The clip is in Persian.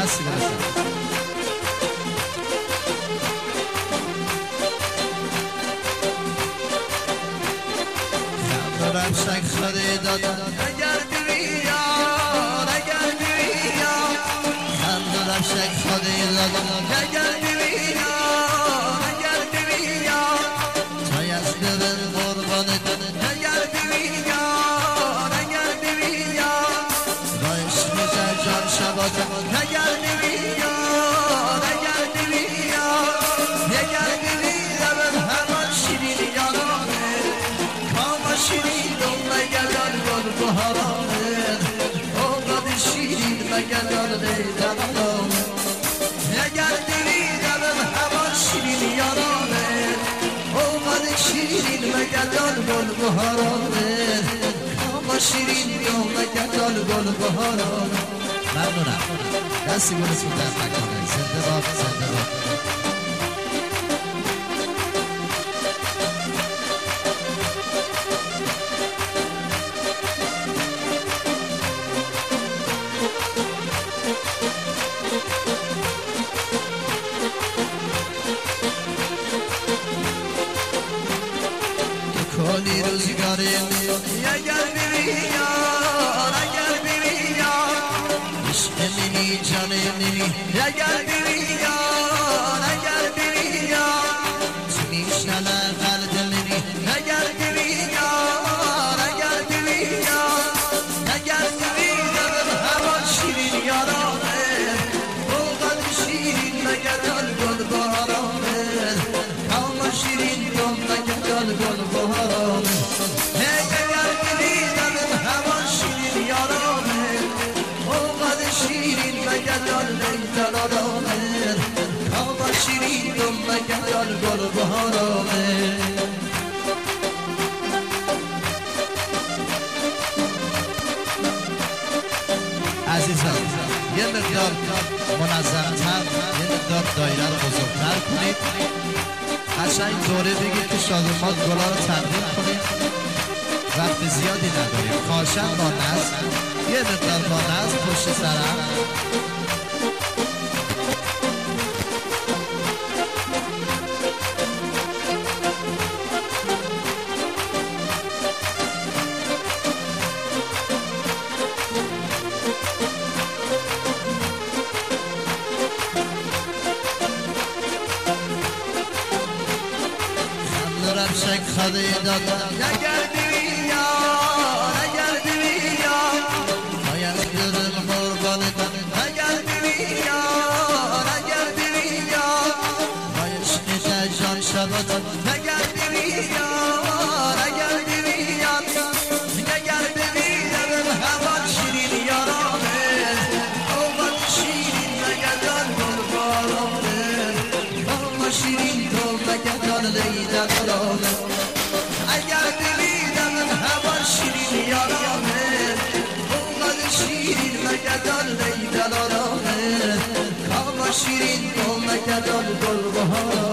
دستی برسن خم رفشک خده دادن اگر بیان اگر بیان خم رفشک خده دادن اگر بیان اگر بیان تای از دبن قربان دادن اگر بیان اگر بیان با عشق جان شباتن اگر بیان اگر بیان اگر بیان همان شیرین یارانه کام شیرین دم مگدان گل بهارانه اوقات شیرین مگدان دیدنم اگر بیان همان شیرین یارانه اوقات شیرین مگدان گل بهارانه کام شیرین دم مگدان گل بهارانه ممنونم دستی گلتون در نکنه زنده باد زنده باد کلی روزگاره اگر بیان اگر بیان عشق منی جان منی اگر بیان اگر بیان تو میشنه قلب منی اگر بیان اگر بیان اگر بیان همان شیرین یارانه اوقات شیرین مگدان گل بهارانه همان شیرین دم مگدان گل بهارانه اگر بیان همان شیرین یارانه اوقات شیرین مگدان لیدنانه همان شیرین دم مگدان گل بهارانه عزیزان یه مقدار منظم‌تر یه مقدار دایره رو بزرگتر کنید قشنگ دوره بگید که شادومان گلا رو تقدیم کنید وقت زیادی نداریم خواهشاً با نظم یه مقدار با نظم پشت سرم رفشک خده دادن اگر بیان اگر بیان باید دلم قربان دادن اگر بیان اگر بیان با عشق جان شباتن اگر بیان اگر بیان اگر بیان همان شیرین یارانه اوقات شیرین مگدان گل بهارانه همان شیرین تو مگدان لیدن اگر دیدم همان شیرین یارانه اوقات شیرین مگدان لیدن آرانه کام شیرین تو مگدان گل بهارانه